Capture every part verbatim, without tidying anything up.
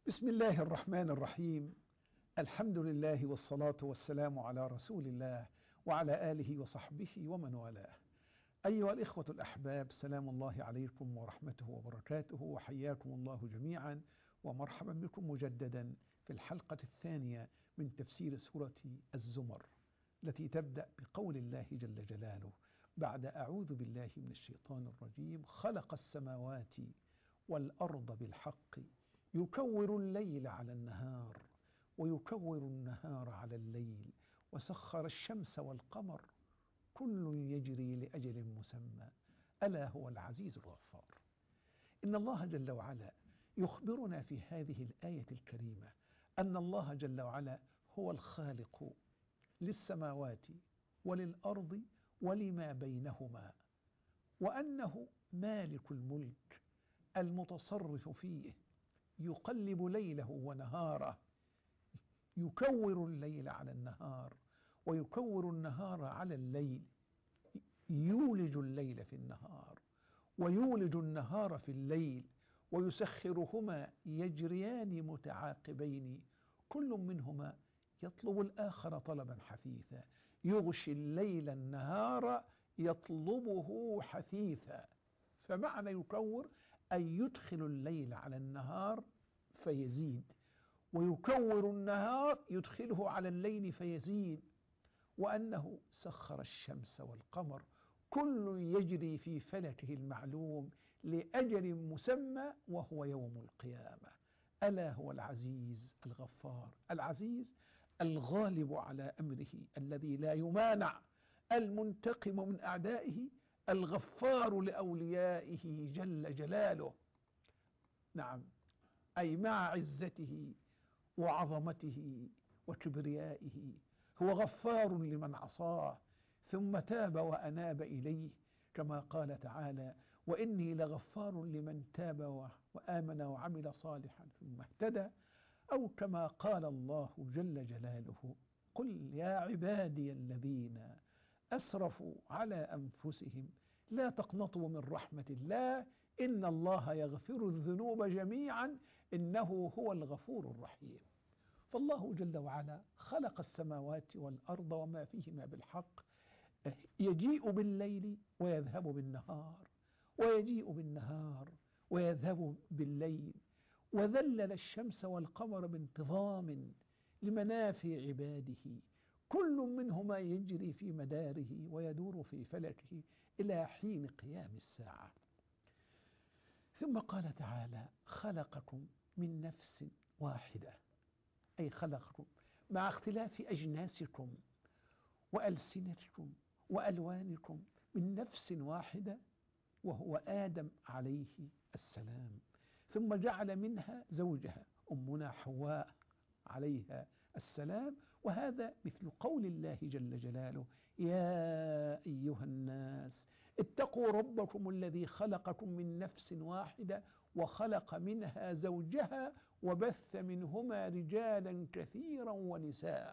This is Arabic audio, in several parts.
بسم الله الرحمن الرحيم. الحمد لله والصلاة والسلام على رسول الله وعلى آله وصحبه ومن والاه. أيها الإخوة الأحباب، سلام الله عليكم ورحمته وبركاته، وحياكم الله جميعا ومرحبا بكم مجددا في الحلقة الثانية من تفسير سورة الزمر التي تبدأ بقول الله جل جلاله بعد أعوذ بالله من الشيطان الرجيم: خلق السماوات والأرض بالحق يكور الليل على النهار ويكور النهار على الليل وسخر الشمس والقمر كل يجري لأجل مسمى ألا هو العزيز الغفار. إن الله جل وعلا يخبرنا في هذه الآية الكريمة أن الله جل وعلا هو الخالق للسماوات وللأرض ولما بينهما، وأنه مالك الملك المتصرف فيه، يقلب ليله ونهاره، يكور الليل على النهار ويكور النهار على الليل، يولج الليل في النهار ويولج النهار في الليل، ويسخرهما يجريان متعاقبين كل منهما يطلب الآخر طلبا حثيثا، يغشي الليل النهار يطلبه حثيثا. فمعنى يكور أن يدخل الليل على النهار فيزيد، ويكور النهار يدخله على الليل فيزيد، وأنه سخر الشمس والقمر كل يجري في فلكه المعلوم لأجل مسمى وهو يوم القيامة. ألا هو العزيز الغفار، العزيز الغالب على أمره الذي لا يمانع، المنتقم من أعدائه، الغفار لأوليائه جل جلاله. نعم، أي مع عزته وعظمته وكبريائه هو غفار لمن عصاه ثم تاب وأناب إليه، كما قال تعالى: وإني لغفار لمن تاب وآمن وعمل صالحا ثم اهتدى، أو كما قال الله جل جلاله: قل يا عبادي الذين أسرفوا على أنفسهم لا تقنطوا من رحمة الله إن الله يغفر الذنوب جميعا إنه هو الغفور الرحيم. فالله جل وعلا خلق السماوات والأرض وما فيهما بالحق، يجيء بالليل ويذهب بالنهار، ويجيء بالنهار ويذهب بالليل، وذلل الشمس والقمر بانتظام لمنافع عباده، كل منهما يجري في مداره ويدور في فلكه إلى حين قيام الساعة. ثم قال تعالى: خلقكم من نفس واحدة، أي خلقكم مع اختلاف أجناسكم وألسنتكم وألوانكم من نفس واحدة وهو آدم عليه السلام، ثم جعل منها زوجها أمنا حواء عليها السلام. وهذا مثل قول الله جل جلاله: يا أيها الناس اتقوا ربكم الذي خلقكم من نفس واحدة وخلق منها زوجها وبث منهما رجالا كثيرا ونساء.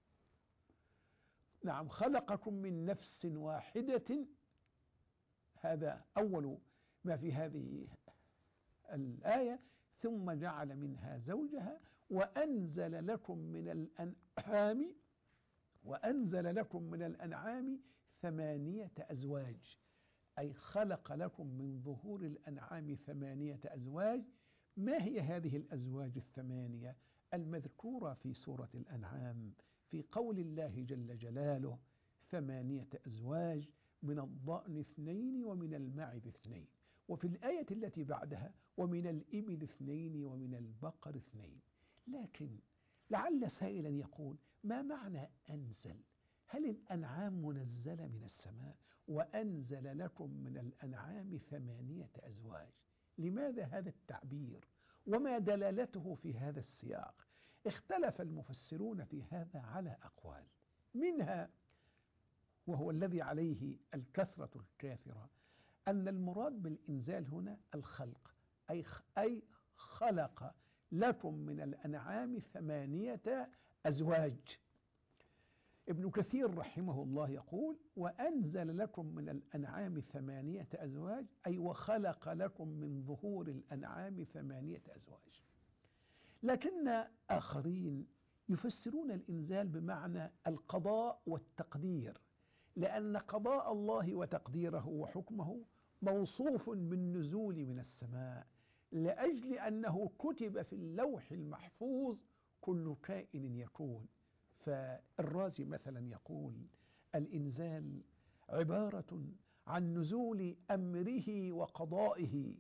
نعم، خلقكم من نفس واحدة، هذا أول ما في هذه الآية. ثم جعل منها زوجها وأنزل لكم من الأنعام وأنزل لكم من الأنعام ثمانية أزواج، أي خلق لكم من ظهور الأنعام ثمانية أزواج. ما هي هذه الأزواج الثمانية المذكورة في سورة الأنعام في قول الله جل جلاله: ثمانية أزواج من الضأن اثنين ومن المعز اثنين، وفي الآية التي بعدها: ومن الإبل اثنين ومن البقر اثنين. لكن لعل سائلا يقول: ما معنى أنزل؟ هل الأنعام منزلة من السماء؟ وأنزل لكم من الأنعام ثمانية أزواج، لماذا هذا التعبير؟ وما دلالته في هذا السياق؟ اختلف المفسرون في هذا على أقوال، منها وهو الذي عليه الكثرة الكاثرة أن المراد بالإنزال هنا الخلق، أي أي خلق لكم من الأنعام ثمانية أزواج. ابن كثير رحمه الله يقول: وأنزل لكم من الأنعام ثمانية أزواج، أي وخلق لكم من ظهور الأنعام ثمانية أزواج. لكن آخرين يفسرون الإنزال بمعنى القضاء والتقدير، لأن قضاء الله وتقديره وحكمه موصوف بالنزول من السماء، لأجل أنه كتب في اللوح المحفوظ كل كائن يكون. فالرازي مثلا يقول: الإنزال عبارة عن نزول أمره وقضائه،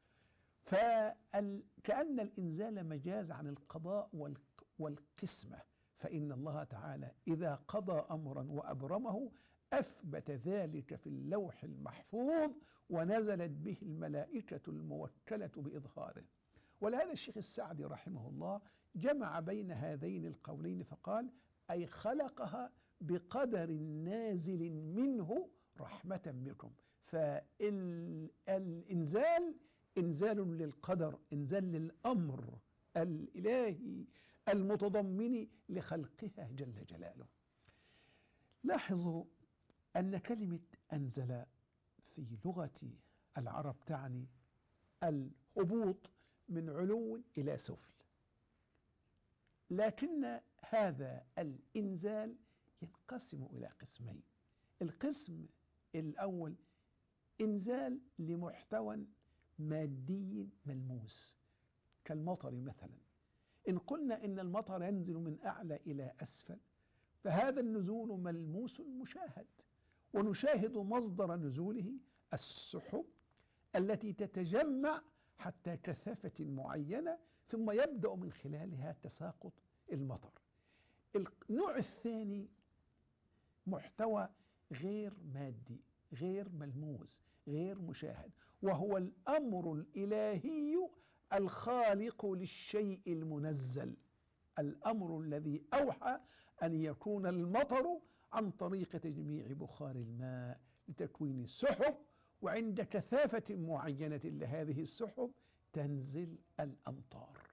فكأن الإنزال مجاز عن القضاء والقسمة، فإن الله تعالى إذا قضى أمرا وأبرمه أثبت ذلك في اللوح المحفوظ ونزلت به الملائكة الموكلة بإظهاره. ولهذا الشيخ السعدي رحمه الله جمع بين هذين القولين فقال: أي خلقها بقدر نازل منه رحمة بكم. فالإنزال إنزال للقدر، إنزال للأمر الإلهي المتضمن لخلقها جل جلاله. لاحظوا أن كلمة أنزل في لغة العرب تعني الهبوط من علو إلى سفل، لكن هذا الإنزال ينقسم إلى قسمين. القسم الأول إنزال لمحتوى مادي ملموس كالمطر مثلا. إن قلنا إن المطر ينزل من أعلى إلى أسفل، فهذا النزول ملموس مشاهد، ونشاهد مصدر نزوله السحب التي تتجمع حتى كثافة معينة، ثم يبدأ من خلالها تساقط المطر. النوع الثاني محتوى غير مادي، غير ملموس، غير مشاهد، وهو الأمر الإلهي الخالق للشيء المنزل، الأمر الذي أوحى أن يكون المطر عن طريق تجميع بخار الماء لتكوين السحب، وعند كثافة معينة لهذه السحب تنزل الأمطار.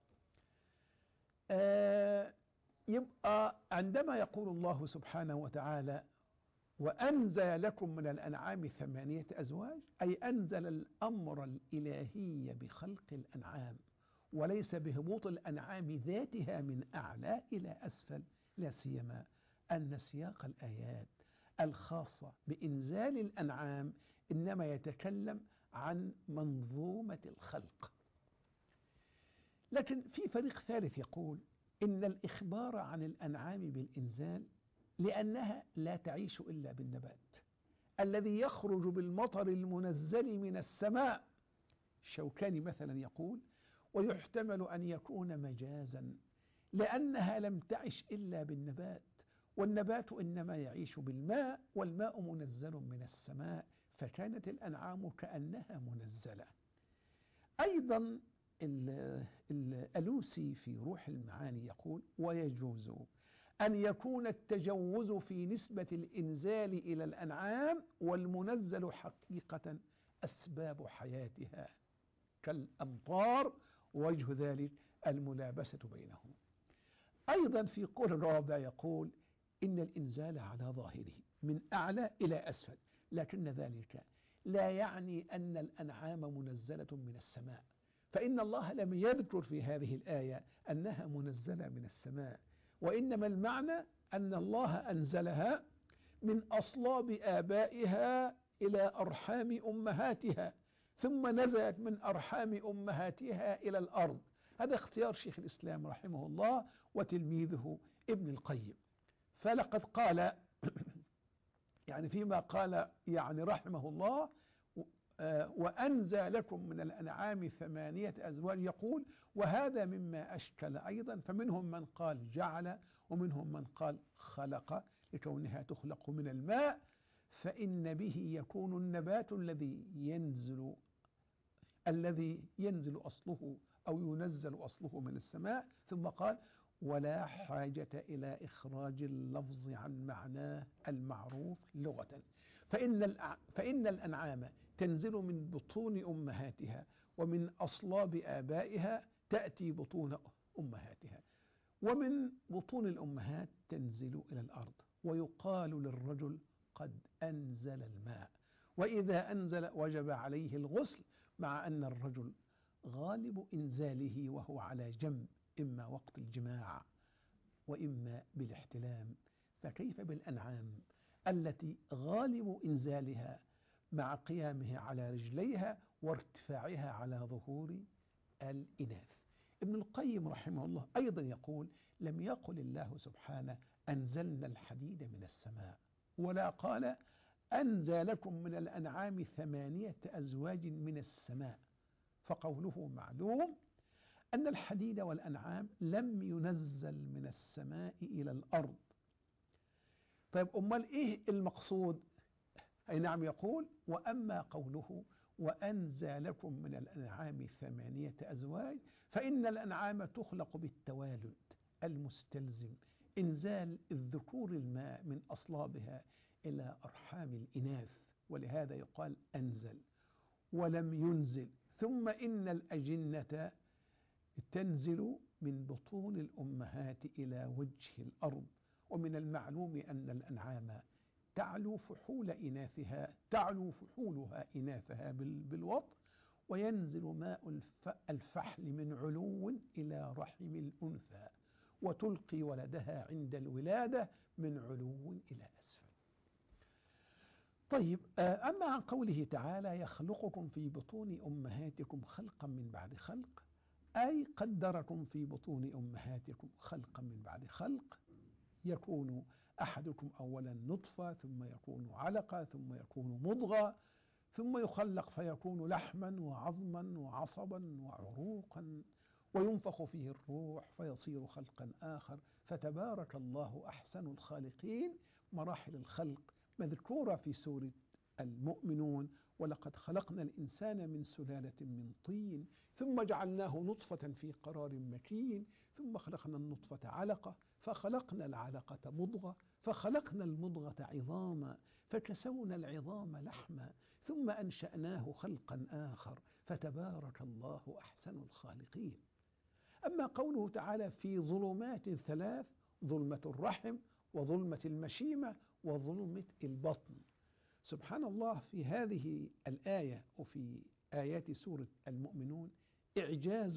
آه يبقى عندما يقول الله سبحانه وتعالى: وأنزل لكم من الأنعام ثمانية أزواج، أي أنزل الأمر الإلهي بخلق الأنعام، وليس بهبوط الأنعام ذاتها من أعلى إلى أسفل، لا سيما أن سياق الآيات الخاصة بإنزال الأنعام إنما يتكلم عن منظومة الخلق. لكن في فريق ثالث يقول إن الإخبار عن الأنعام بالإنزال لأنها لا تعيش إلا بالنبات الذي يخرج بالمطر المنزل من السماء. الشوكاني مثلا يقول: ويحتمل أن يكون مجازا لأنها لم تعش إلا بالنبات، والنبات إنما يعيش بالماء، والماء منزل من السماء، فكانت الأنعام كأنها منزلة. أيضا الألوسي في روح المعاني يقول: ويجوز أن يكون التجوز في نسبة الإنزال إلى الأنعام والمنزل حقيقة أسباب حياتها كالأمطار، ووجه ذلك الملابسة بينهم. أيضا في قول الرابع يقول: إن الإنزال على ظاهره من أعلى إلى أسفل، لكن ذلك لا يعني أن الأنعام منزلة من السماء، فإن الله لم يذكر في هذه الآية أنها منزلة من السماء، وإنما المعنى أن الله أنزلها من أصلاب آبائها إلى أرحام أمهاتها، ثم نزلت من أرحام أمهاتها إلى الأرض. هذا اختيار شيخ الإسلام رحمه الله وتلميذه ابن القيم. فلقد قال يعني فيما قال يعني رحمه الله: وأنزل لكم من الأنعام ثمانية أزواج، يقول: وهذا مما أشكل أيضا، فمنهم من قال جعل، ومنهم من قال خلق لكونها تخلق من الماء، فإن به يكون النبات الذي ينزل الذي ينزل أصله أو ينزل أصله من السماء. ثم قال: ولا حاجة إلى إخراج اللفظ عن معناه المعروف لغة، فإن فإن الأنعام تنزل من بطون أمهاتها، ومن أصلاب آبائها تأتي بطون أمهاتها، ومن بطون الأمهات تنزل إلى الأرض. ويقال للرجل: قد أنزل الماء، وإذا أنزل وجب عليه الغسل، مع أن الرجل غالب إنزاله وهو على جنب إما وقت الجماع وإما بالاحتلام، فكيف بالأنعام التي غالب إنزالها مع قيامها على رجليها وارتفاعها على ظهور الإناث. ابن القيم رحمه الله أيضا يقول: لم يقل الله سبحانه أنزلنا الحديد من السماء، ولا قال أنزل لكم من الأنعام ثمانية أزواج من السماء، فقوله معلوم أن الحديد والأنعام لم ينزل من السماء إلى الأرض. طيب أمال إيه المقصود؟ أي نعم، يقول: وأما قوله وأنزل لكم من الأنعام ثمانية أزواج، فإن الأنعام تخلق بالتوالد المستلزم إنزال الذكور الماء من أصلابها إلى أرحام الإناث، ولهذا يقال أنزل ولم ينزل. ثم إن الأجنة تنزل من بطون الأمهات إلى وجه الأرض، ومن المعلوم أن الأنعام تعلو فحول إناثها تعلو فحولها إناثها بالوطء، وينزل ماء الفحل من علو إلى رحم الأنثى، وتلقي ولدها عند الولادة من علو إلى أسفل. طيب، أما عن قوله تعالى: يخلقكم في بطون أمهاتكم خلقا من بعد خلق، أي قدركم في بطون أمهاتكم خلقا من بعد خلق، يكون أحدكم أولا نطفة، ثم يكون علقة، ثم يكون مضغة، ثم يخلق فيكون لحما وعظما وعصبا وعروقا، وينفخ فيه الروح فيصير خلقا آخر، فتبارك الله أحسن الخالقين. مراحل الخلق مذكورة في سورة المؤمنون: ولقد خلقنا الإنسان من سلالة من طين، ثم جعلناه نطفة في قرار مكين، ثم خلقنا النطفة علقة، فخلقنا العلقة مضغة، فخلقنا المضغة عظاما، فكسونا العظام لحما، ثم أنشأناه خلقا آخر، فتبارك الله أحسن الخالقين. أما قوله تعالى: في ظلمات ثلاث: ظلمة الرحم، وظلمة المشيمة، وظلمة البطن. سبحان الله، في هذه الآية وفي آيات سورة المؤمنون إعجاز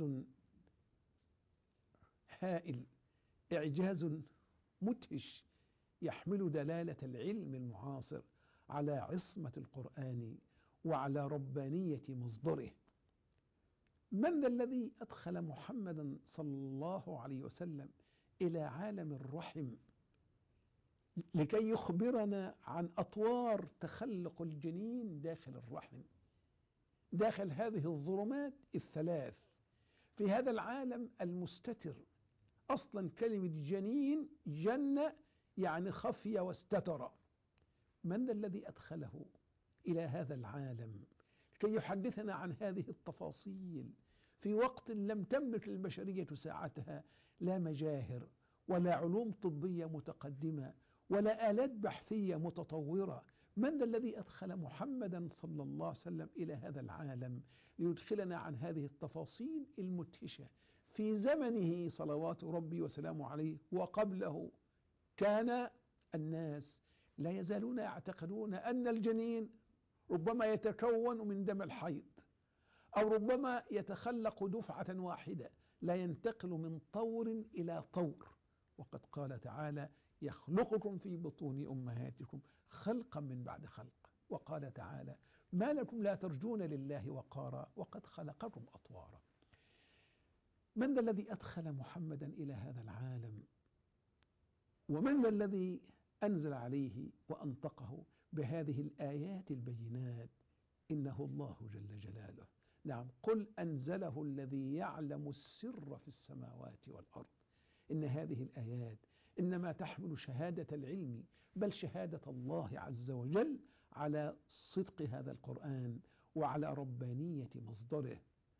هائل، إعجاز مدهش، يحمل دلالة العلم المعاصر على عصمة القرآن وعلى ربانية مصدره. من ذا الذي أدخل محمدا صلى الله عليه وسلم إلى عالم الرحم لكي يخبرنا عن أطوار تخلق الجنين داخل الرحم، داخل هذه الظلمات الثلاث، في هذا العالم المستتر؟ أصلا كلمة جنين جن يعني خفي واستتر. من ذا الذي أدخله إلى هذا العالم لكي يحدثنا عن هذه التفاصيل في وقت لم تملك البشرية ساعتها لا مجاهر ولا علوم طبية متقدمة ولا آلات بحثية متطورة؟ من ذا الذي أدخل محمدا صلى الله عليه وسلم إلى هذا العالم ليدخلنا عن هذه التفاصيل المدهشة في زمنه صلوات ربي وسلامه عليه؟ وقبله كان الناس لا يزالون يعتقدون أن الجنين ربما يتكون من دم الحيض، أو ربما يتخلق دفعة واحدة، لا ينتقل من طور إلى طور. وقد قال تعالى: يخلقكم في بطون أمهاتكم خلقا من بعد خلق. وقال تعالى: ما لكم لا ترجون لله وقارا وقد خلقكم أطوارا. من ذا الذي أدخل محمدا إلى هذا العالم؟ ومن ذا الذي أنزل عليه وأنطقه بهذه الآيات البينات؟ إنه الله جل جلاله. نعم، قل أنزله الذي يعلم السر في السماوات والأرض. إن هذه الآيات إنما تحمل شهادة العلم، بل شهادة الله عز وجل على صدق هذا القرآن وعلى ربانية مصدره.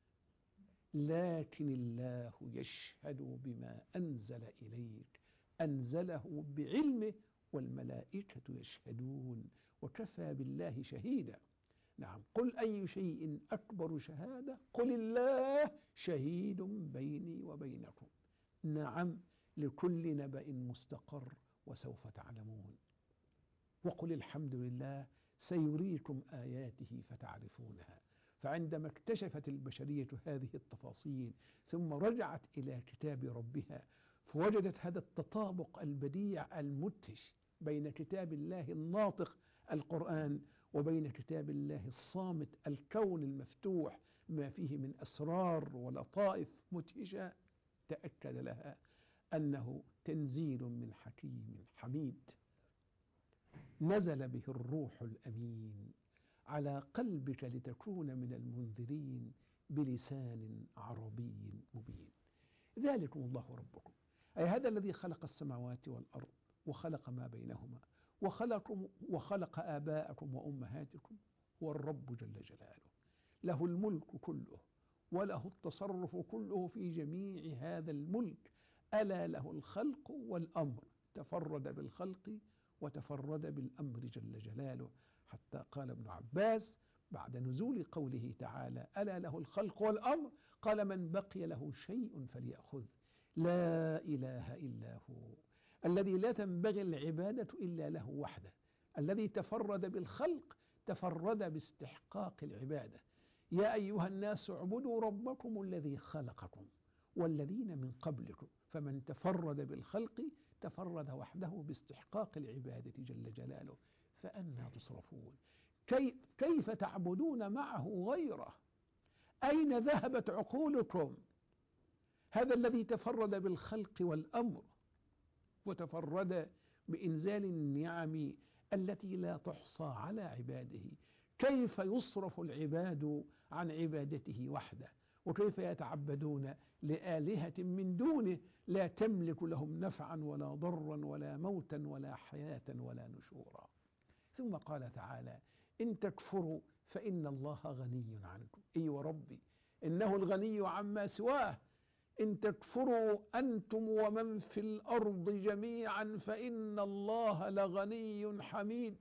لكن الله يشهد بما أنزل إليك، أنزله بعلمه، والملائكة يشهدون وكفى بالله شهيدا. نعم، قل أي شيء أكبر شهادة؟ قل الله شهيد بيني وبينكم. نعم، لكل نبأ مستقر وسوف تعلمون. وقل الحمد لله سيريكم آياته فتعرفونها. فعندما اكتشفت البشرية هذه التفاصيل ثم رجعت إلى كتاب ربها فوجدت هذا التطابق البديع المدهش بين كتاب الله الناطق القرآن وبين كتاب الله الصامت الكون المفتوح ما فيه من أسرار ولطائف مدهشة، تأكد لها أنه تنزيل من حكيم حميد نزل به الروح الأمين على قلبك لتكون من المنذرين بلسان عربي مبين. ذلكم الله ربكم، أي هذا الذي خلق السماوات والأرض وخلق ما بينهما وخلق, وخلق آباءكم وأمهاتكم، هو الرب جل جلاله، له الملك كله وله التصرف كله في جميع هذا الملك، ألا له الخلق والأمر، تفرد بالخلق وتفرد بالأمر جل جلاله، حتى قال ابن عباس بعد نزول قوله تعالى ألا له الخلق والأمر قال من بقي له شيء فليأخذ، لا إله إلا هو الذي لا تنبغي العبادة إلا له وحده، الذي تفرد بالخلق تفرد باستحقاق العبادة. يا أيها الناس اعبدوا ربكم الذي خلقكم والذين من قبلكم، فمن تفرد بالخلق تفرد وحده باستحقاق العبادة جل جلاله، فأنى تصرفون؟ كي كيف تعبدون معه غيره؟ أين ذهبت عقولكم؟ هذا الذي تفرد بالخلق والأمر وتفرد بإنزال النعم التي لا تحصى على عباده، كيف يصرف العباد عن عبادته وحده؟ وكيف يتعبدون لآلهة من دونه لا تملك لهم نفعا ولا ضرا ولا موتا ولا حياة ولا نشورا؟ ثم قال تعالى إن تكفروا فإن الله غني عنكم، أي وربي إنه الغني عما سواه، إن تكفروا أنتم ومن في الأرض جميعا فإن الله لغني حميد.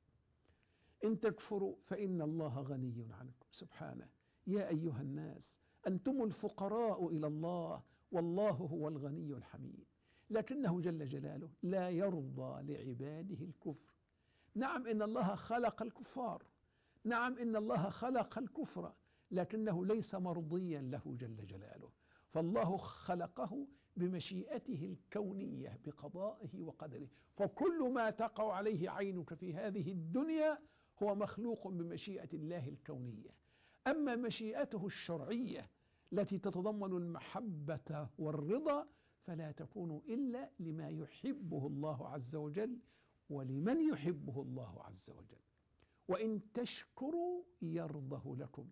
إن تكفروا فإن الله غني عنكم سبحانه. يا أيها الناس أنتم الفقراء إلى الله والله هو الغني الحميد، لكنه جل جلاله لا يرضى لعباده الكفر. نعم إن الله خلق الكفار، نعم إن الله خلق الكفر، لكنه ليس مرضيا له جل جلاله، فالله خلقه بمشيئته الكونية بقضائه وقدره، فكل ما تقع عليه عينك في هذه الدنيا هو مخلوق بمشيئة الله الكونية. أما مشيئته الشرعية التي تتضمن المحبة والرضا فلا تكون إلا لما يحبه الله عز وجل ولمن يحبه الله عز وجل. وإن تشكروا يرضه لكم،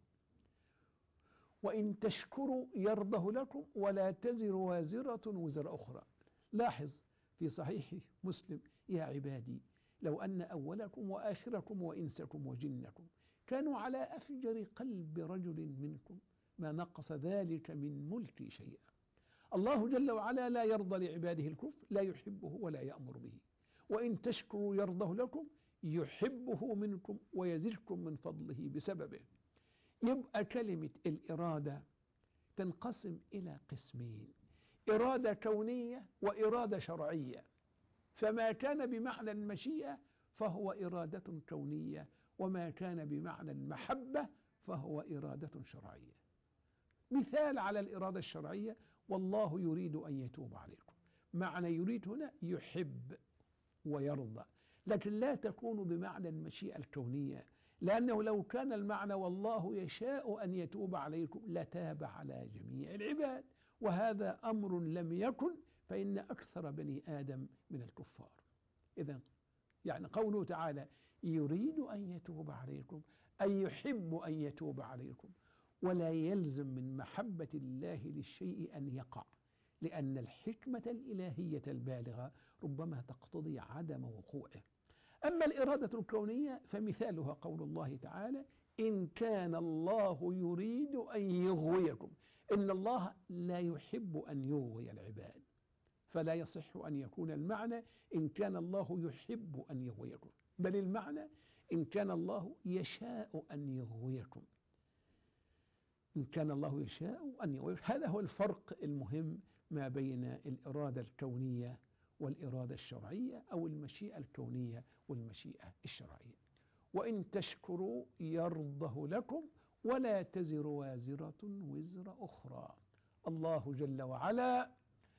وإن تشكروا يرضه لكم ولا تزر وازرة وزر أخرى. لاحظ في صحيح مسلم يا عبادي لو أن أولكم وآخركم وإنسكم وجنكم كانوا على أفجر قلب رجل منكم ما نقص ذلك من ملكي شيئا. الله جل وعلا لا يرضى لعباده الكفر، لا يحبه ولا يأمر به. وإن تشكروا يرضه لكم، يحبه منكم ويزدكم من فضله بسببه. يبقى كلمة الإرادة تنقسم إلى قسمين: إرادة كونية وإرادة شرعية. فما كان بمعنى المشيئة فهو إرادة كونية، وما كان بمعنى المحبة فهو إرادة شرعية. مثال على الإرادة الشرعية: والله يريد أن يتوب عليكم. معنى يريد هنا يحب ويرضى، لكن لا تكون بمعنى المشيئة الكونية، لأنه لو كان المعنى والله يشاء أن يتوب عليكم لتاب على جميع العباد، وهذا أمر لم يكن، فإن أكثر بني آدم من الكفار. إذن يعني قوله تعالى يريد أن يتوب عليكم أي يحب أن يتوب عليكم، ولا يلزم من محبة الله للشيء أن يقع، لأن الحكمة الإلهية البالغة ربما تقتضي عدم وقوعه. أما الإرادة الكونية فمثالها قول الله تعالى إن كان الله يريد أن يغويكم. إن الله لا يحب أن يغوي العباد، فلا يصح أن يكون المعنى إن كان الله يحب أن يغويكم، بل المعنى إن كان الله يشاء أن يغويكم. إن كان الله يشاء أن يغويكم. هذا هو الفرق المهم ما بين الإرادة الكونية والإرادة الشرعية، أو المشيئة الكونية والمشيئة الشرعية. وإن تشكروا يرضه لكم ولا تزر وازرة وزر أخرى. الله جل وعلا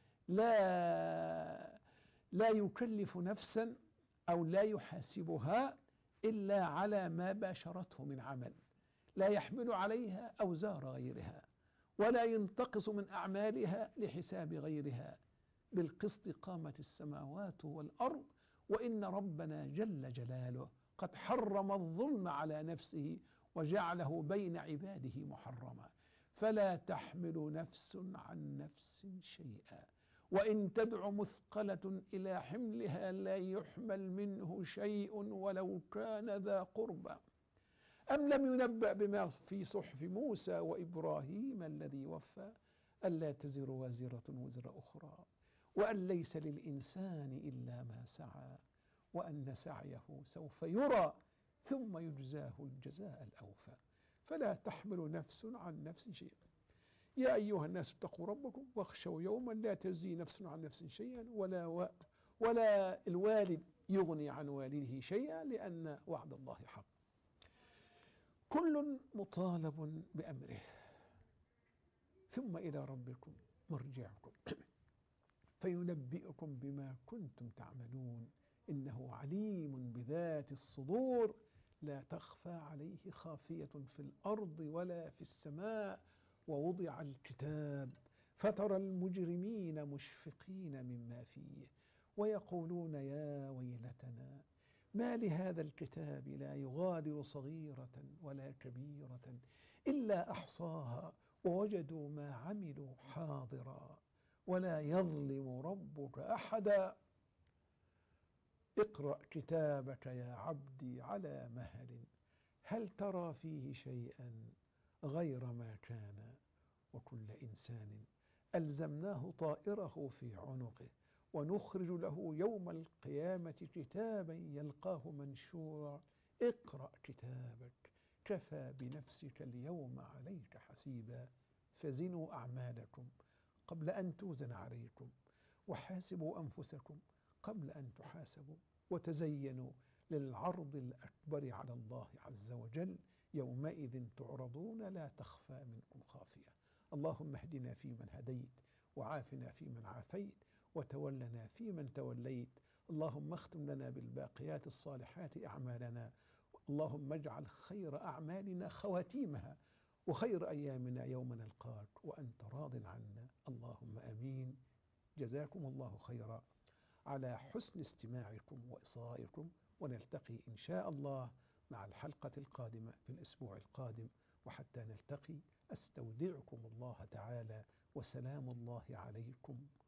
لا لا يكلف نفسا أو لا يحاسبها إلا على ما باشرته من عمل، لا يحمل عليها أوزار غيرها، ولا ينتقص من أعمالها لحساب غيرها. بالقسط قامت السماوات والأرض، وإن ربنا جل جلاله قد حرم الظلم على نفسه وجعله بين عباده محرما. فلا تحمل نفس عن نفس شيئا، وإن تدع مثقلة إلى حملها لا يحمل منه شيء ولو كان ذا قربى. أم لم ينبأ بما في صحف موسى وإبراهيم الذي وفى ألا تزر وازرة وزر أخرى، وأن ليس للإنسان إلا ما سعى، وأن سعيه سوف يرى ثم يجزاه الجزاء الأوفى. فلا تحمل نفس عن نفس شيئا. يا أيها الناس اتقوا ربكم واخشوا يوما لا تجزي نفس عن نفس شيئا ولا و... ولا الوالد يغني عن والده شيئا، لأن وعد الله حق. كل مطالب بأمره، ثم إلى ربكم مرجعكم فينبئكم بما كنتم تعملون، إنه عليم بذات الصدور، لا تخفى عليه خافية في الأرض ولا في السماء. ووضع الكتاب فترى المجرمين مشفقين مما فيه ويقولون يا ويلتنا ما لهذا الكتاب لا يغادر صغيرة ولا كبيرة إلا أحصاها ووجدوا ما عملوا حاضرا ولا يظلم ربك أحدا. اقرأ كتابك يا عبدي على مهل، هل ترى فيه شيئا غير ما كان، وكل إنسان ألزمناه طائره في عنقه ونخرج له يوم القيامة كتابا يلقاه منشورا. اقرأ كتابك كفى بنفسك اليوم عليك حسيبا. فزنوا أعمالكم قبل أن توزن عليكم، وحاسبوا أنفسكم قبل أن تحاسبوا، وتزينوا للعرض الأكبر على الله عز وجل. يومئذ تعرضون لا تخفى منكم خافية. اللهم اهدنا فيمن هديت، وعافنا فيمن عافيت، وتولنا فيمن توليت. اللهم اختم لنا بالباقيات الصالحات أعمالنا. اللهم اجعل خير أعمالنا خواتيمها، وخير أيامنا يوم نلقاك وأنت راض عنا. اللهم آمين. جزاكم الله خيرا على حسن استماعكم وإصغائكم، ونلتقي إن شاء الله مع الحلقة القادمة في الأسبوع القادم. وحتى نلتقي أستودعكم الله تعالى، وسلام الله عليكم